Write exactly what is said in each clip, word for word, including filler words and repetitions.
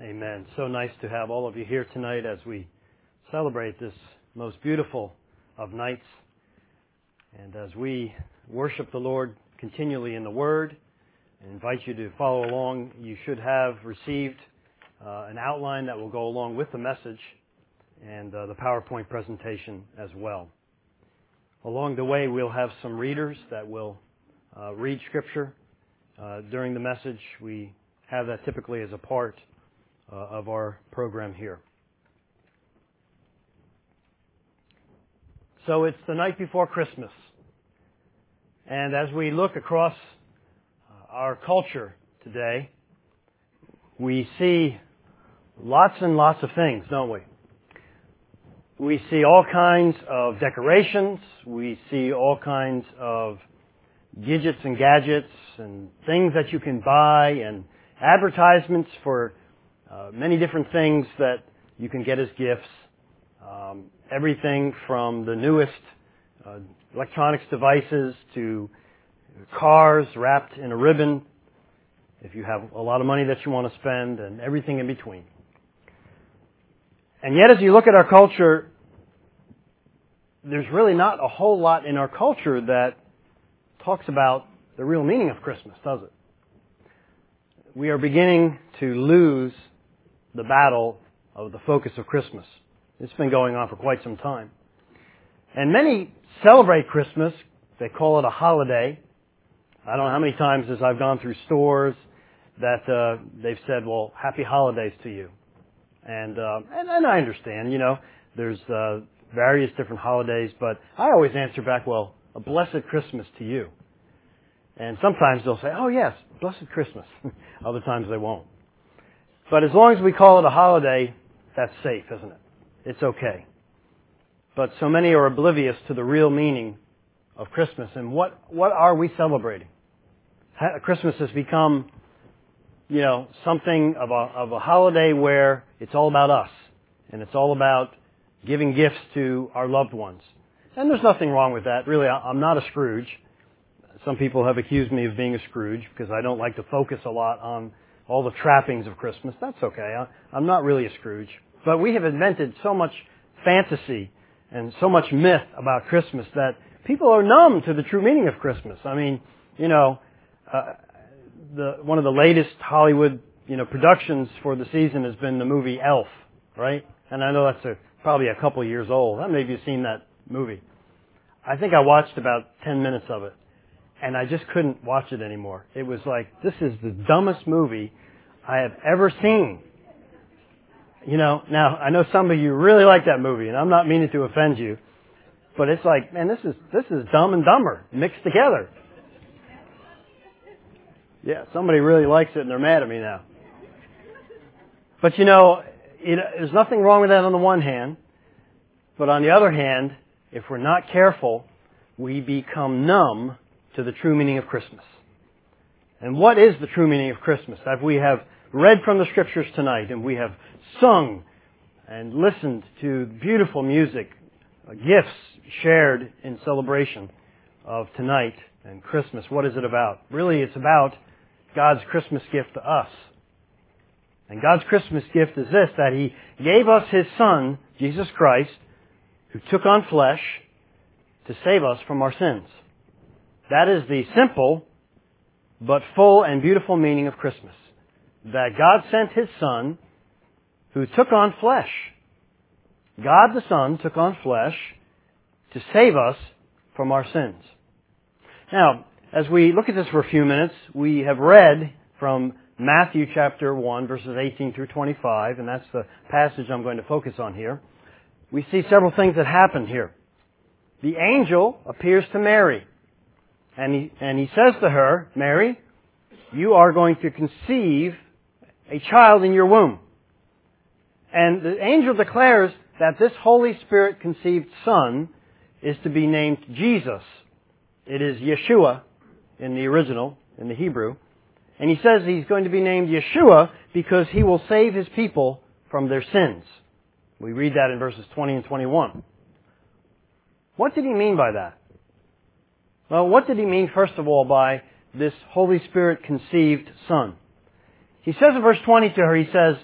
Amen. So nice to have all of you here tonight as we celebrate this most beautiful of nights. And as we worship the Lord continually in the Word, I invite you to follow along. You should have received uh, an outline that will go along with the message and uh, the PowerPoint presentation as well. Along the way, we'll have some readers that will uh, read Scripture uh, during the message. We have that typically as a part uh, of our program here. So it's the night before Christmas. And as we look across our culture today, we see lots and lots of things, don't we? We see all kinds of decorations. We see all kinds of gadgets and gadgets and things that you can buy and advertisements for uh, many different things that you can get as gifts. Um, everything from the newest uh, electronics devices to cars wrapped in a ribbon, if you have a lot of money that you want to spend, and everything in between. And yet, as you look at our culture, there's really not a whole lot in our culture that talks about the real meaning of Christmas, does it? We are beginning to lose the battle of the focus of Christmas. It's been going on for quite some time. And many celebrate Christmas. They call it a holiday. I don't know how many times as I've gone through stores that uh, they've said, well, happy holidays to you. And, uh, and and I understand, you know, there's uh, various different holidays, but I always answer back, well, a blessed Christmas to you. And sometimes they'll say, oh yes, blessed Christmas. Other times they won't. But as long as we call it a holiday, that's safe, isn't it? It's okay. But so many are oblivious to the real meaning of Christmas. And what, what are we celebrating? Christmas has become, you know, something of a, of a holiday where it's all about us. And it's all about giving gifts to our loved ones. And there's nothing wrong with that. Really, I'm not a Scrooge. Some people have accused me of being a Scrooge because I don't like to focus a lot on all the trappings of Christmas. That's okay. I'm not really a Scrooge. But we have invented so much fantasy and so much myth about Christmas that people are numb to the true meaning of Christmas. I mean, you know, uh, the one of the latest Hollywood, you know, productions for the season has been the movie Elf, right? And I know that's a, probably a couple of years old. Maybe you've seen that movie. I think I watched about ten minutes of it, and I just couldn't watch it anymore. It was like, this is the dumbest movie I have ever seen. You know, now, I know some of you really like that movie, and I'm not meaning to offend you, but it's like, man, this is this is Dumb and Dumber mixed together. Yeah, somebody really likes it, and they're mad at me now. But you know, it, there's nothing wrong with that on the one hand, but on the other hand, if we're not careful, we become numb to the true meaning of Christmas. And what is the true meaning of Christmas? As we have read from the Scriptures tonight, and we have sung and listened to beautiful music, uh, gifts shared in celebration of tonight and Christmas. What is it about? Really, it's about God's Christmas gift to us. And God's Christmas gift is this, that He gave us His Son, Jesus Christ, who took on flesh to save us from our sins. That is the simple but full and beautiful meaning of Christmas. That God sent His Son who took on flesh. God the Son took on flesh to save us from our sins. Now, as we look at this for a few minutes, we have read from Matthew chapter one, verses eighteen through twenty-five, and that's the passage I'm going to focus on here. We see several things that happen here. The angel appears to Mary, and he, and he says to her, Mary, you are going to conceive a child in your womb. And the angel declares that this Holy Spirit conceived Son is to be named Jesus. It is Yeshua in the original, in the Hebrew. And he says he's going to be named Yeshua because He will save His people from their sins. We read that in verses twenty and twenty-one. What did He mean by that? Well, what did He mean, first of all, by this Holy Spirit conceived Son? He says in verse twenty to her, He says,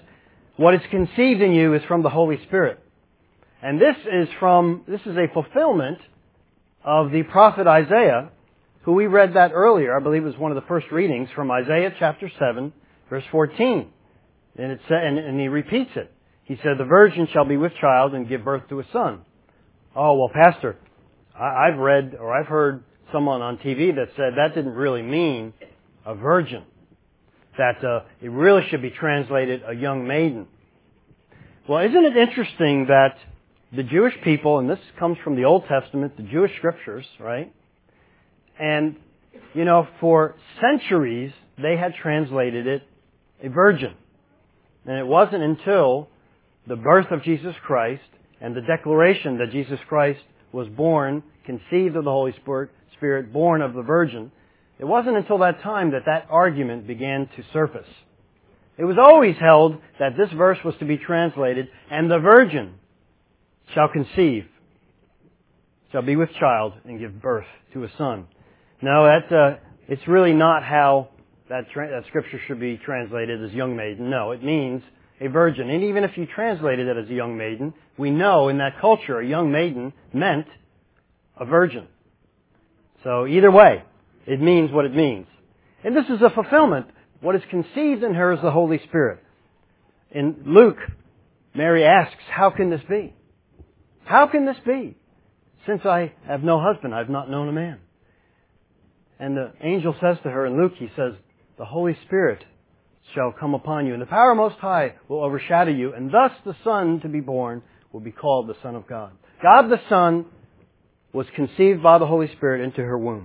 What is conceived in you is from the Holy Spirit. And this is from, this is a fulfillment of the prophet Isaiah, who we read that earlier. I believe it was one of the first readings from Isaiah chapter seven, verse fourteen. And it said, and, and he repeats it. He said, the virgin shall be with child and give birth to a son. Oh, well, Pastor, I, I've read or I've heard someone on T V that said that didn't really mean a virgin. That uh, it really should be translated a young maiden. Well, isn't it interesting that the Jewish people, and this comes from the Old Testament, the Jewish scriptures, right? And, you know, for centuries, they had translated it a virgin. And it wasn't until the birth of Jesus Christ and the declaration that Jesus Christ was born, conceived of the Holy Spirit, born of the Virgin, it wasn't until that time that that argument began to surface. It was always held that this verse was to be translated, and the virgin shall conceive, shall be with child, and give birth to a son. No, that, uh, it's really not how that, tra- that scripture should be translated as young maiden. No, it means a virgin. And even if you translated it as a young maiden, we know in that culture a young maiden meant a virgin. So either way, it means what it means. And this is a fulfillment. What is conceived in her is the Holy Spirit. In Luke, Mary asks, how can this be? How can this be? Since I have no husband, I have not known a man. And the angel says to her in Luke, he says, the Holy Spirit shall come upon you, and the power most high will overshadow you, and thus the Son to be born will be called the Son of God. God the Son was conceived by the Holy Spirit into her womb.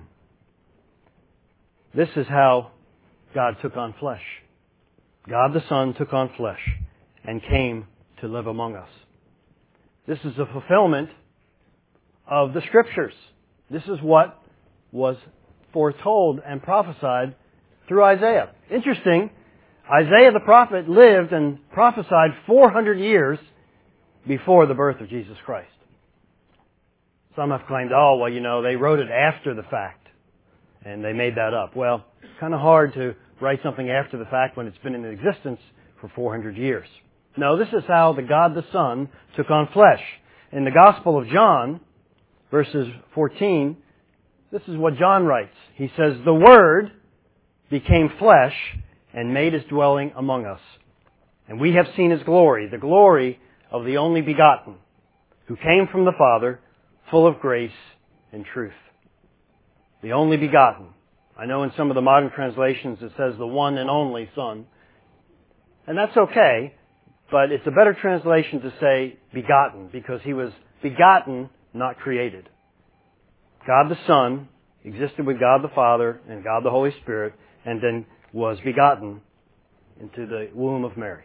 This is how God took on flesh. God the Son took on flesh and came to live among us. This is a fulfillment of the Scriptures. This is what was foretold and prophesied through Isaiah. Interesting, Isaiah the prophet lived and prophesied four hundred years before the birth of Jesus Christ. Some have claimed, oh, well, you know, they wrote it after the fact, and they made that up. Well, it's kind of hard to write something after the fact when it's been in existence for four hundred years. No, this is how the God the Son took on flesh. In the Gospel of John, verses fourteen, this is what John writes. He says, the Word became flesh and made His dwelling among us. And we have seen His glory, the glory of the only begotten, who came from the Father, full of grace and truth. The only begotten. I know in some of the modern translations it says the one and only Son. And that's okay, but it's a better translation to say begotten, because He was begotten, not created. God the Son existed with God the Father and God the Holy Spirit, and then was begotten into the womb of Mary.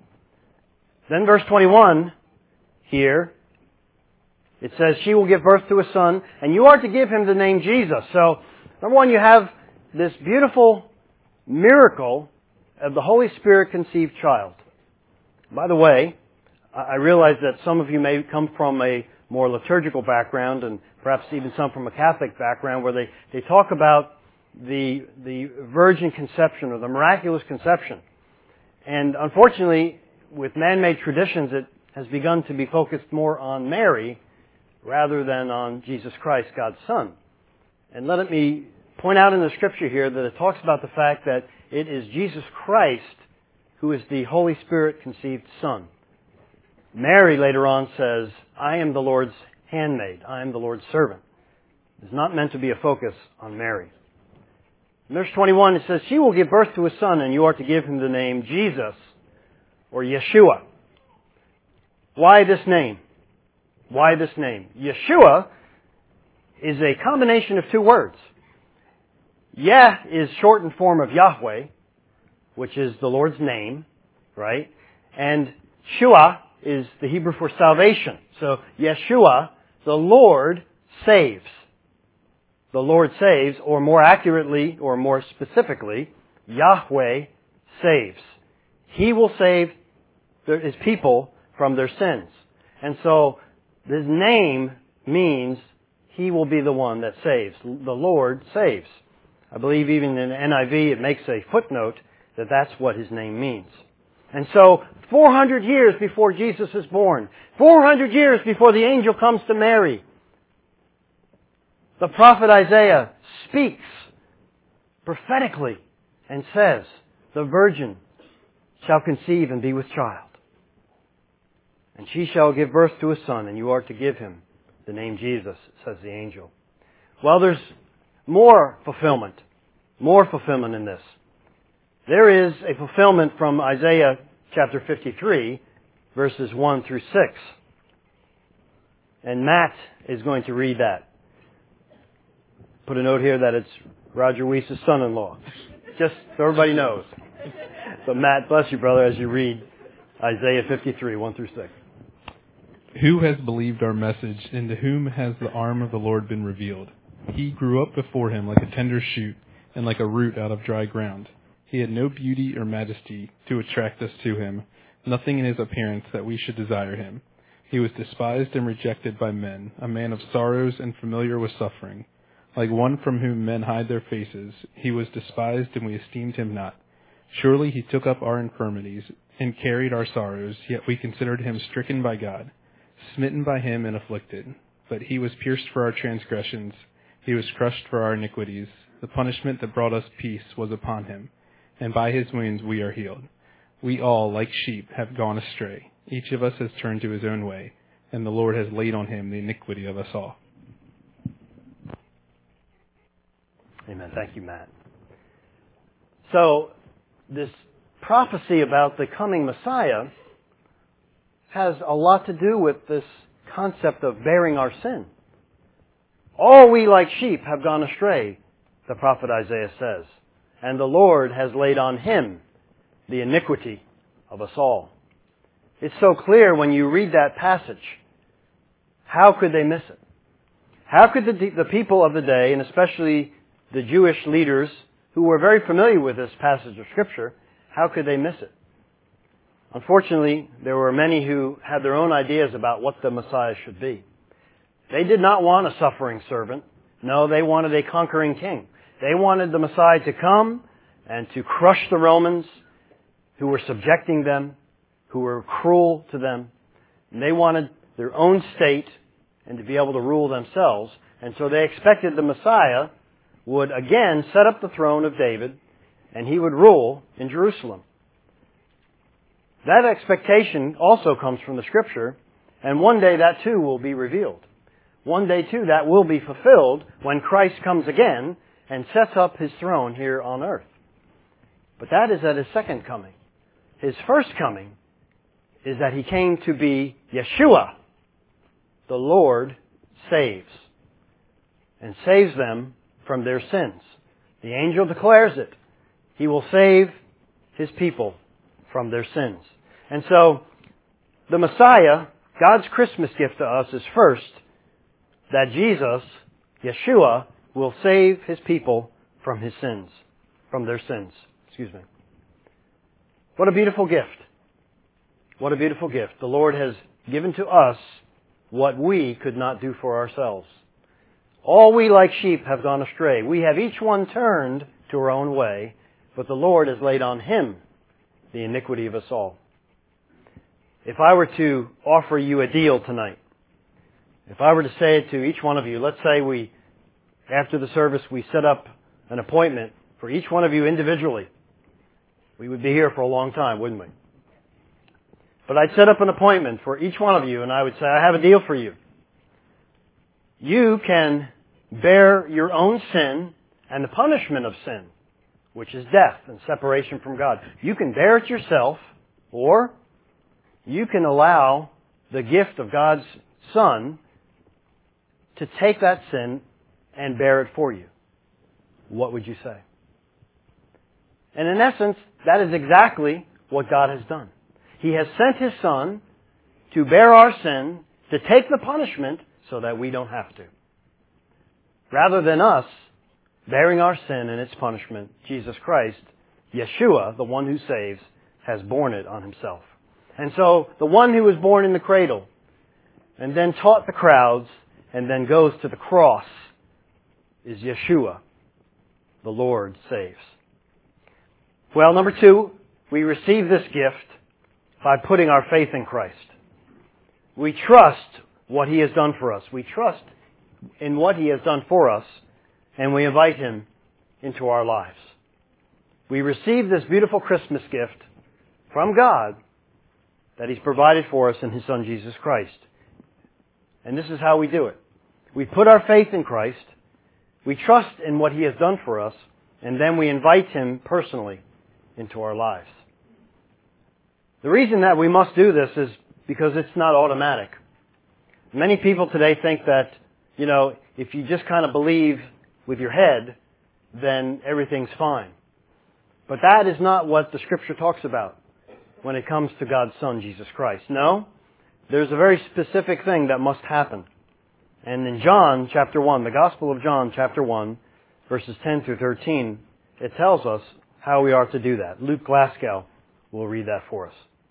Then verse twenty-one here, it says, she will give birth to a son, and you are to give him the name Jesus. So, number one, you have this beautiful miracle of the Holy Spirit conceived child. By the way, I realize that some of you may come from a more liturgical background, and perhaps even some from a Catholic background, where they, they talk about the, the virgin conception or the miraculous conception. And unfortunately, with man-made traditions, it has begun to be focused more on Mary rather than on Jesus Christ, God's Son. And let me point out in the Scripture here that it talks about the fact that it is Jesus Christ who is the Holy Spirit conceived Son. Mary later on says, I am the Lord's handmaid. I am the Lord's servant. It's not meant to be a focus on Mary. In verse twenty-one, it says, she will give birth to a son, and you are to give him the name Jesus, or Yeshua. Why this name? Why this name? Yeshua is a combination of two words. Yeh is shortened form of Yahweh, which is the Lord's name, right? And Shua is the Hebrew for salvation. So Yeshua, the Lord saves. The Lord saves, or more accurately, or more specifically, Yahweh saves. He will save His people from their sins. And so, His name means He will be the one that saves. The Lord saves. I believe even in the N I V it makes a footnote that that's what His name means. And so, four hundred years before Jesus is born, four hundred years before the angel comes to Mary, the prophet Isaiah speaks prophetically and says, the virgin shall conceive and be with child. And she shall give birth to a son, and you are to give him the name Jesus, says the angel. Well, there's more fulfillment. More fulfillment in this. There is a fulfillment from Isaiah chapter fifty-three, verses one through six. And Matt is going to read that. Put a note here that it's Roger Weiss's son-in-law. Just so everybody knows. So Matt, bless you, brother, as you read Isaiah fifty-three, one through six. Who has believed our message, and to whom has the arm of the Lord been revealed? He grew up before him like a tender shoot, and like a root out of dry ground. He had no beauty or majesty to attract us to him, nothing in his appearance that we should desire him. He was despised and rejected by men, a man of sorrows and familiar with suffering. Like one from whom men hide their faces, he was despised, and we esteemed him not. Surely he took up our infirmities and carried our sorrows, yet we considered him stricken by God, smitten by him and afflicted. But he was pierced for our transgressions, he was crushed for our iniquities. The punishment that brought us peace was upon him, and by his wounds we are healed. We all, like sheep, have gone astray. Each of us has turned to his own way, and the Lord has laid on him the iniquity of us all. Amen. Thank you, Matt. So, this prophecy about the coming Messiah has a lot to do with this concept of bearing our sin. All we like sheep have gone astray, the prophet Isaiah says, and the Lord has laid on him the iniquity of us all. It's so clear when you read that passage. How could they miss it? How could the, the people of the day, and especially the Jewish leaders who were very familiar with this passage of Scripture, how could they miss it? Unfortunately, there were many who had their own ideas about what the Messiah should be. They did not want a suffering servant. No, they wanted a conquering king. They wanted the Messiah to come and to crush the Romans who were subjecting them, who were cruel to them. And they wanted their own state and to be able to rule themselves. And so they expected the Messiah would again set up the throne of David and he would rule in Jerusalem. That expectation also comes from the Scripture, and one day that too will be revealed. One day too that will be fulfilled when Christ comes again and sets up his throne here on earth. But that is at his second coming. His first coming is that he came to be Yeshua. The Lord saves. And saves them from their sins. The angel declares it. He will save his people from their sins. And so, the Messiah, God's Christmas gift to us is first, that Jesus, Yeshua, will save his people from his sins, from their sins. Excuse me. What a beautiful gift. What a beautiful gift. The Lord has given to us what we could not do for ourselves. All we like sheep have gone astray. We have each one turned to our own way, but the Lord has laid on him the iniquity of us all. If I were to offer you a deal tonight, if I were to say it to each one of you, let's say we, after the service, we set up an appointment for each one of you individually. We would be here for a long time, wouldn't we? But I'd set up an appointment for each one of you, and I would say, I have a deal for you. You can bear your own sin and the punishment of sin, which is death and separation from God. You can bear it yourself, or you can allow the gift of God's Son to take that sin and bear it for you. What would you say? And in essence, that is exactly what God has done. He has sent His Son to bear our sin, to take the punishment so that we don't have to. Rather than us bearing our sin and its punishment, Jesus Christ, Yeshua, the one who saves, has borne it on Himself. And so, the one who was born in the cradle, and then taught the crowds, and then goes to the cross, is Yeshua, the Lord saves. Well, number two, we receive this gift by putting our faith in Christ. We trust what He has done for us. We trust in what He has done for us, and we invite Him into our lives. We receive this beautiful Christmas gift from God that He's provided for us in His Son, Jesus Christ. And this is how we do it. We put our faith in Christ, we trust in what He has done for us, and then we invite Him personally into our lives. The reason that we must do this is because it's not automatic. Many people today think that, you know, if you just kind of believe with your head, then everything's fine. But that is not what the Scripture talks about when it comes to God's Son, Jesus Christ. No, there's a very specific thing that must happen. And in John chapter one, the Gospel of John chapter one, verses ten through thirteen, it tells us how we are to do that. Luke Glasgow will read that for us.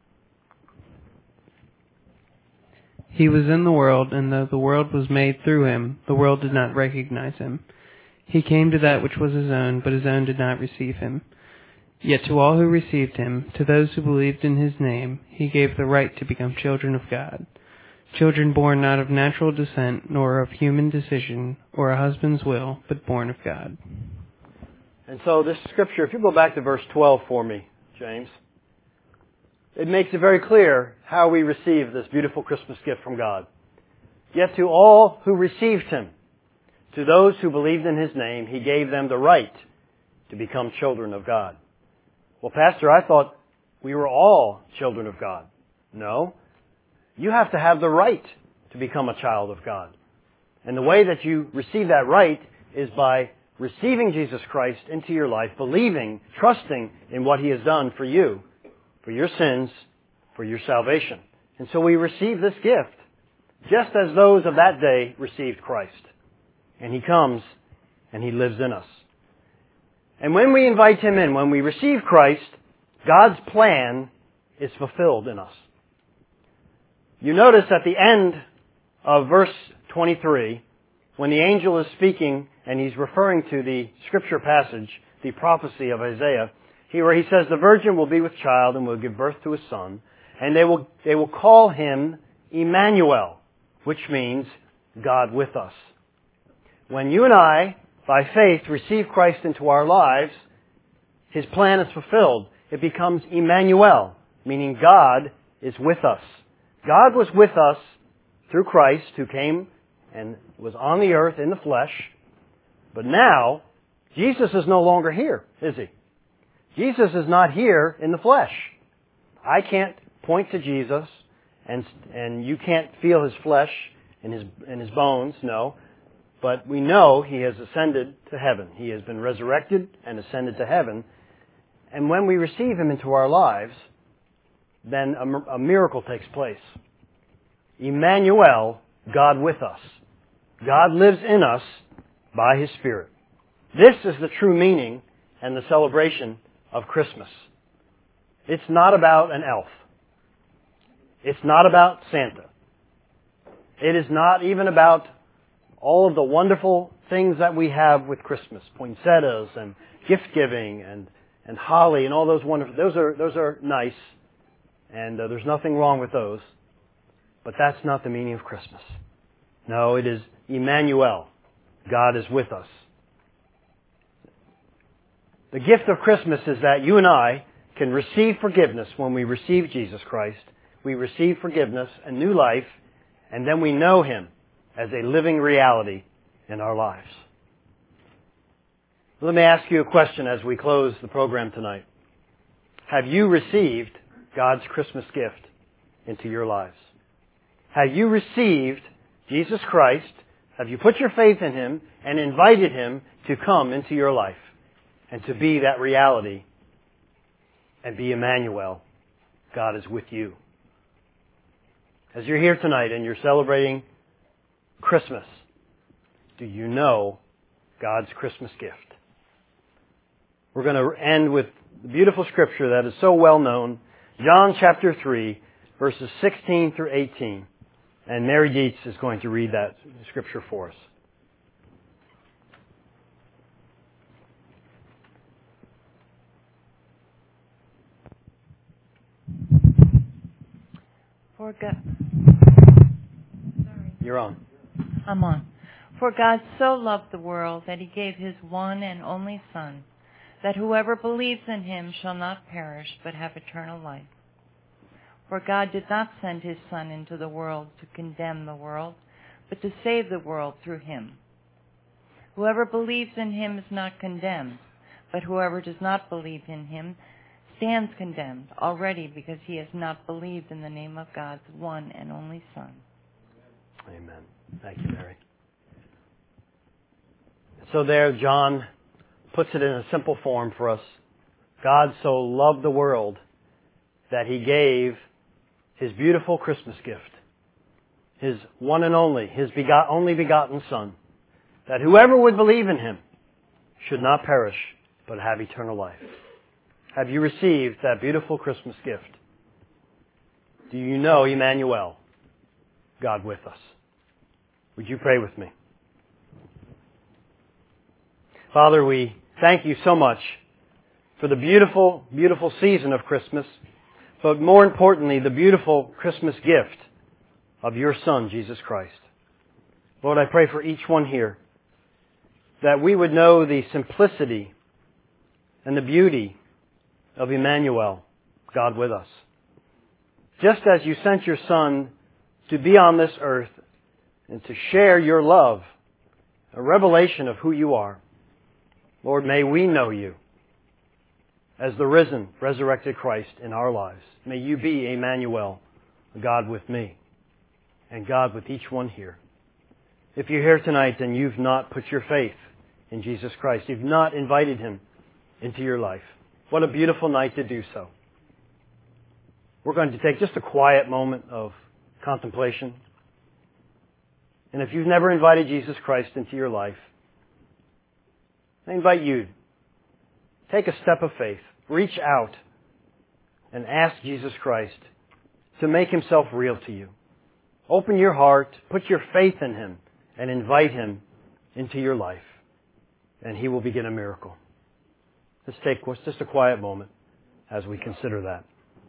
He was in the world, and though the world was made through Him, the world did not recognize Him. He came to that which was His own, but His own did not receive Him. Yet to all who received Him, to those who believed in His name, He gave the right to become children of God. Children born not of natural descent, nor of human decision, or a husband's will, but born of God. And so this Scripture, if you go back to verse twelve for me, James, it makes it very clear how we receive this beautiful Christmas gift from God. Yet to all who received Him, to those who believed in His name, He gave them the right to become children of God. Well, Pastor, I thought we were all children of God. No. You have to have the right to become a child of God. And the way that you receive that right is by receiving Jesus Christ into your life, believing, trusting in what He has done for you, for your sins, for your salvation. And so we receive this gift, just as those of that day received Christ. And He comes and He lives in us. And when we invite Him in, when we receive Christ, God's plan is fulfilled in us. You notice at the end of verse twenty-three, when the angel is speaking and he's referring to the scripture passage, the prophecy of Isaiah, he, where he says, the virgin will be with child and will give birth to a son, and they will, they will call him Emmanuel, which means God with us. When you and I, by faith, receive Christ into our lives, His plan is fulfilled. It becomes Emmanuel, meaning God is with us. God was with us through Christ, who came and was on the earth in the flesh. But now, Jesus is no longer here, is He? Jesus is not here in the flesh. I can't point to Jesus, and and you can't feel His flesh and His and His bones, no. But we know He has ascended to heaven. He has been resurrected and ascended to heaven. And when we receive Him into our lives, then a, a miracle takes place. Emmanuel, God with us. God lives in us by His Spirit. This is the true meaning and the celebration of Christmas. It's not about an elf. It's not about Santa. It is not even about all of the wonderful things that we have with Christmas, poinsettias and gift giving and, and holly and all those wonderful, those are, those are nice, and uh, there's nothing wrong with those. But that's not the meaning of Christmas. No, it is Emmanuel. God is with us. The gift of Christmas is that you and I can receive forgiveness when we receive Jesus Christ. We receive forgiveness, a new life, and then we know Him as a living reality in our lives. Let me ask you a question as we close the program tonight. Have you received God's Christmas gift into your lives? Have you received Jesus Christ? Have you put your faith in Him and invited Him to come into your life and to be that reality and be Emmanuel? God is with you. As you're here tonight and you're celebrating Christmas, do you know God's Christmas gift? We're going to end with the beautiful scripture that is so well known, John chapter three, verses sixteen through eighteen. And Mary Dietz is going to read that scripture for us. For God, You're on. I'm on. For God so loved the world that he gave his one and only Son, that whoever believes in him shall not perish but have eternal life. For God did not send his Son into the world to condemn the world, but to save the world through him. Whoever believes in him is not condemned, but whoever does not believe in him stands condemned already because he has not believed in the name of God's one and only Son. Amen. Thank you, Mary. So there, John puts it in a simple form for us. God so loved the world that he gave his beautiful Christmas gift, his one and only, his begot, only begotten Son, that whoever would believe in him should not perish, but have eternal life. Have you received that beautiful Christmas gift? Do you know Emmanuel, God with us? Would you pray with me? Father, we thank you so much for the beautiful, beautiful season of Christmas, but more importantly, the beautiful Christmas gift of your Son, Jesus Christ. Lord, I pray for each one here that we would know the simplicity and the beauty of Emmanuel, God with us. Just as you sent your Son to be on this earth and to share your love, a revelation of who you are, Lord, may we know you as the risen, resurrected Christ in our lives. May you be Emmanuel, God with me, and God with each one here. If you're here tonight and you've not put your faith in Jesus Christ, you've not invited Him into your life, what a beautiful night to do so. We're going to take just a quiet moment of contemplation. And if you've never invited Jesus Christ into your life, I invite you, take a step of faith, reach out and ask Jesus Christ to make Himself real to you. Open your heart, put your faith in Him, and invite Him into your life. And He will begin a miracle. Let's take just a quiet moment as we consider that.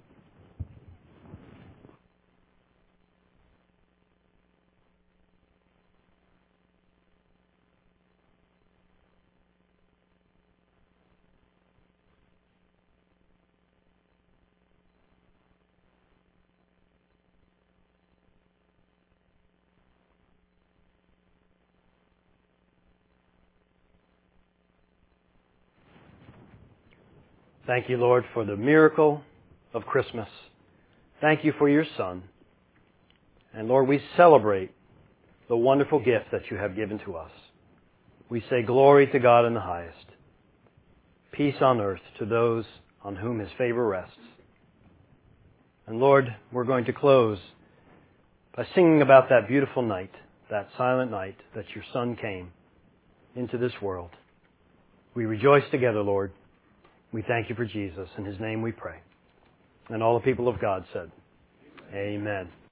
Thank you, Lord, for the miracle of Christmas. Thank you for your Son. And Lord, we celebrate the wonderful gift that you have given to us. We say glory to God in the highest. Peace on earth to those on whom His favor rests. And Lord, we're going to close by singing about that beautiful night, that silent night that your Son came into this world. We rejoice together, Lord. We thank you for Jesus. In His name we pray. And all the people of God said, Amen.